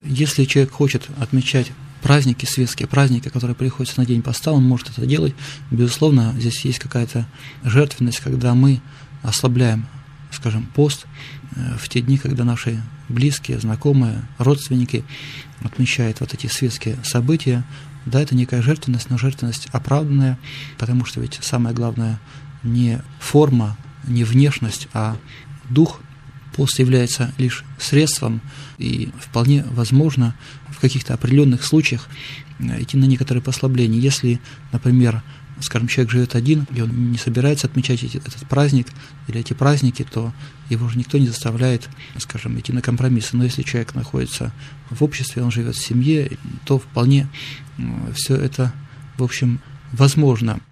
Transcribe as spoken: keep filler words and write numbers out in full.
Если человек хочет отмечать праздники, светские праздники, которые приходятся на День поста, он может это делать. Безусловно, здесь есть какая-то жертвенность, когда мы ослабляем, скажем, пост в те дни, когда наши близкие, знакомые, родственники отмечают вот эти светские события. Да, это некая жертвенность, но жертвенность оправданная, потому что ведь самое главное не форма, не внешность, а дух. Пост является лишь средством, и вполне возможно в каких-то определенных случаях идти на некоторые послабления. Если, например, скажем, человек живет один, и он не собирается отмечать эти, этот праздник или эти праздники, то его же никто не заставляет, скажем, идти на компромиссы. Но если человек находится в обществе, он живет в семье, то вполне все это, в общем, возможно.